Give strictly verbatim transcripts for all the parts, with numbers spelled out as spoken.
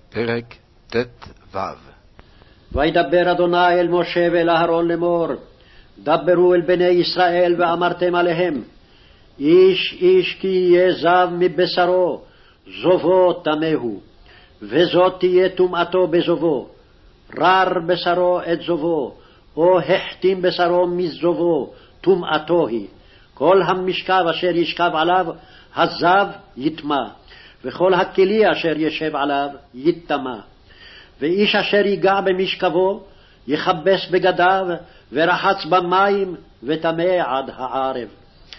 פרק ט"ו. וידבר אדוני אל משה ואל אהרון לאמור, דברו אל בני ישראל ואמרתם עליהם, איש איש כי יהיה זב מבשרו, זובו טמאו, וזאת תהיה טומאתו בזובו, רר בשרו את זובו, או החתים בשרו מזובו, טומאתו היא. כל המשכב אשר ישכב עליו, הזב יטמא, וכל הכלי אשר ישב עליו יטמא. ואיש אשר ייגע במשכבו, יכבס בגדיו, ורחץ במים, וטמא עד הערב.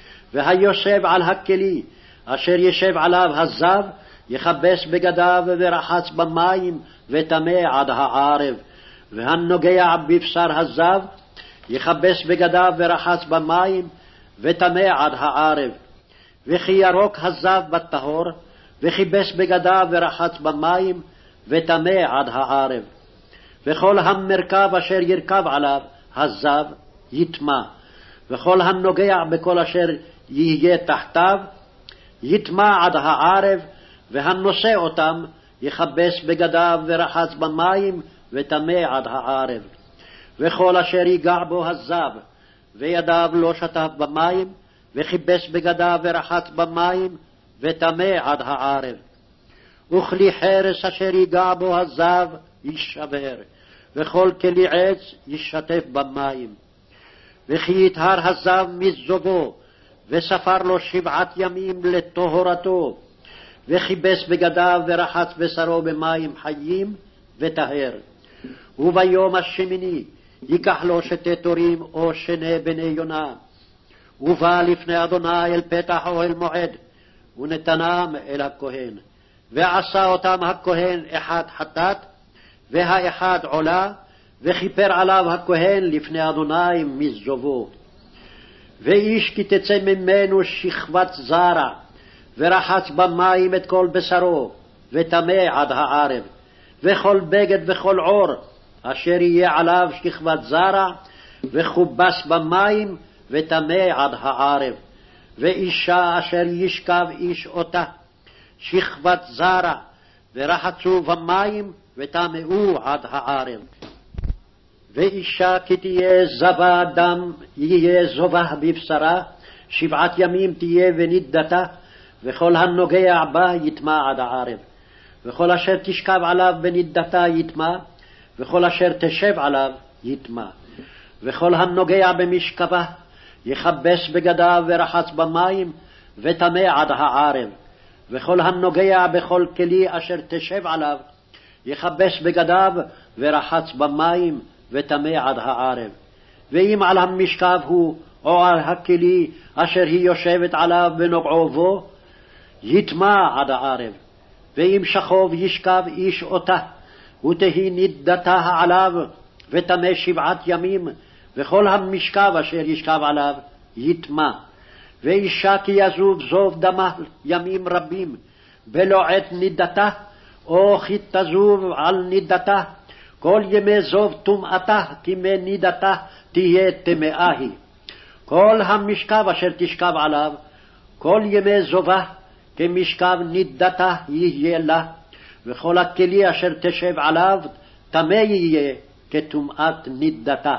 והיושב על הכלי, אשר ישב עליו הזב, יכבס בגדיו, ורחץ במים, וטמא עד הערב. והנוגע בבשר הזב, יכבס בגדיו, ורחץ במים, וטמא עד הערב. וכי ירוק הזב בטהור, וכיבס בגדיו ורחץ במים, וטמא עד הערב. וכל המרכב אשר ירכב עליו הזב יטמא, וכל הנוגע בכל אשר יהיה תחתיו יטמא עד הערב, והנושא אותם יכבס בגדיו ורחץ במים, וטמא עד הערב. וכל אשר ייגע בו הזב, וידיו לא שטף במים, וכיבס בגדיו ורחץ במים, וטמא עד הערב. וכלי חרס אשר ייגע בו הזב יישבר, וכל כלי עץ ישתף במים. וכי יטהר הזב מזובו, וספר לו שבעת ימים לטהרתו, וכיבס בגדיו ורחץ בשרו במים חיים, וטהר. וביום השמיני ייקח לו שתי תורים או שני בני יונה, ובא לפני אדוני אל פתח אוהל מועד, ונתנם אל הכהן. ועשה אותם הכהן אחד חטאת, והאחד עולה, וכיפר עליו הכהן לפני אדוני מזובו. ואיש כי תצא ממנו שכבת זרע, ורחץ במים את כל בשרו, וטמא עד הערב. וכל בגד וכל עור, אשר יהיה עליו שכבת זרע, וכובס במים, וטמא עד הערב. ואישה אשר ישכב איש אותה, שכבת זרע, ורחצו במים, וטמאו עד הערב. ואישה כי תהיה זבה דם, יהיה זובה בבשרה, שבעת ימים תהיה ונידתה, וכל הנוגע בה יטמא עד הערב. וכל אשר תשכב עליו בנידתה יטמא, וכל אשר תשב עליו יטמא. וכל הנוגע במשכבה יכבס בגדיו ורחץ במים, וטמא עד הערב. וכל הנוגע בכל כלי אשר תשב עליו יכבס בגדיו ורחץ במים, וטמא עד הערב. ואם על המשכב הוא, או על הכלי אשר היא יושבת עליו בנוגעו בו, יטמא עד הערב. ואם שכוב ישכב איש אותה, ותהי נידתה עליו, וטמא שבעת ימים, וכל המשכב אשר ישכב עליו יטמא. ואישה כי יזוב זוב דמה ימים רבים, בלא עת נידתה, או כי תזוב על נידתה, כל ימי זוב טומאתה, כימי נידתה תהיה טמאה היא. כל המשכב אשר תשכב עליו, כל ימי זובה, כמשכב נידתה יהיה לה, וכל הכלי אשר תשב עליו, טמא יהיה כטומאת נידתה.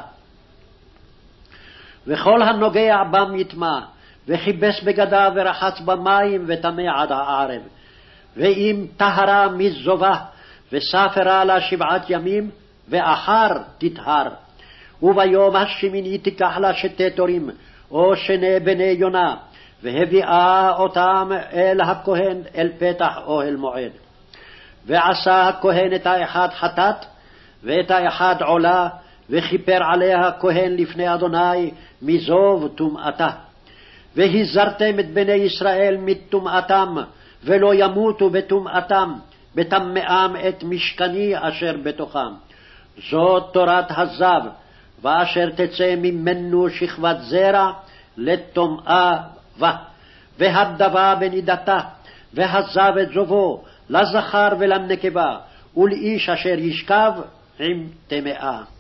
וכל הנוגע בם יטמא, וכיבס בגדיו ורחץ במים, וטמא עד הערב. ואם טהרה מזובה, וספרה לה שבעת ימים, ואחר תטהר. וביום השמיני תיקח לה שתי תורים, או שני בני יונה, והביאה אותם אל הכהן אל פתח אוהל מועד. ועשה הכהן את האחד חטאת, ואת האחד עולה, וכיפר עליה הכהן לפני אדוני מזוב טומאתה. והזרתם את בני ישראל מטומאתם, ולא ימותו בטומאתם, בטמאם את משכני אשר בתוכם. זאת תורת הזב, ואשר תצא ממנו שכבת זרע לטומאה בה, והדבה בנידתה, והזב את זובו לזכר ולנקבה, ולאיש אשר ישכב עם טמאה.